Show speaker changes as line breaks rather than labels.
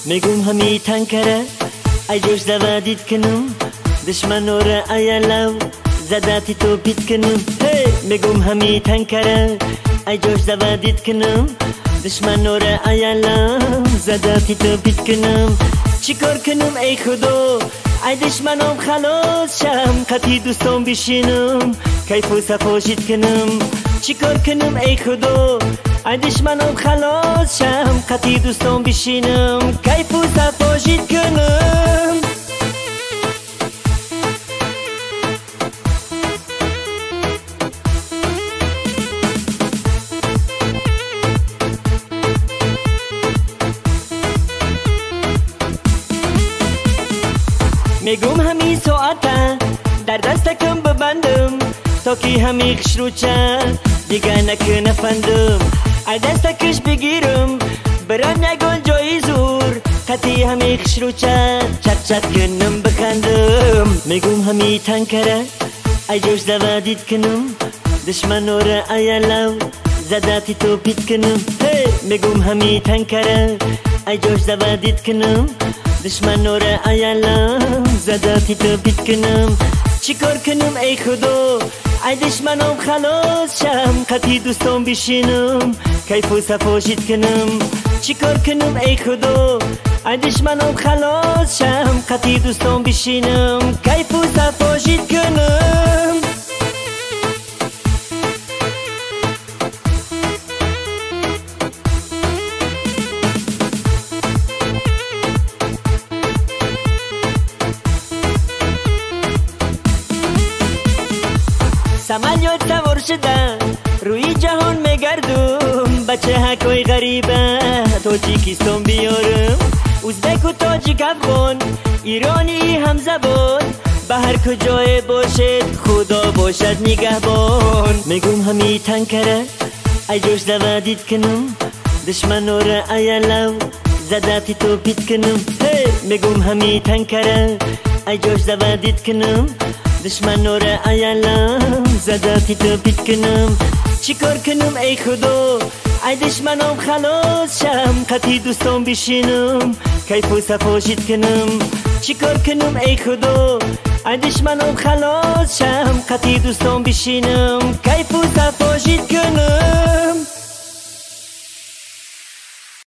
میگم همی تنکره ای جوش دوادید کنم دشمن را ایالو زداتی تو پیت کنم میگم همی تنکره ای جوش دوادید کنم دشمن را ایالو زداتی تو پیت کنم چیکار کنم ای خدا ای دشمنم خلاص شم قطعی دوستم بشینم کیف و صفاشید کنم چیکار کنم ای خدا ای دشمنم خلاص شم قطعی دوستم بشینم کیف و صفاشید کنم میگم همی ساعته در دستکم ببندم تا که همی خشروچه دیگه نکنه فندم ای دستکش بگیرم برم یگان جایی زور قطعی همی خشروچه چت چت کنم بخندم میگم همی تنکره ای جوش دوادید کنم دشمن را ایالو زداتی تو پیت کنم میگم همی تنکره ای جوش دوادید کنم دشمن را ایالو زداتی تو پیت کنم چیکار کنم ای خدا ای دشمنم خلاص شم قطعی دوستم بشینم کیف و صفاشید کنم چیکار کنم ای خدا ای دشمنم خلاص شم قطعی دوستم بشینم کیف و صفاشید کنم سمالیات سوار شدن روی جهان میگردم بچه هکای غریبه تاجیکستان بیارم ازبک و تاجیک افغان ایرانی هم زبان به هر کجای باشد خدا باشد نگهبان میگم همی تنکره ای جوش دوادید کنم دشمن را ایالو زداتی تو پیت کنم میگم همی تنکره ای جوش دوادید کنم دشمن را ایالو زداتی تو پیت کنم چیکار کنم ای خدا ای دشمنم خلاص شم قطعی دوستم بشینم کیف و صفاشید کنم چیکار کنم ای خدا ای دشمنم خلاص شم قطعی دوستم بشینم کیف و صفاشید کنم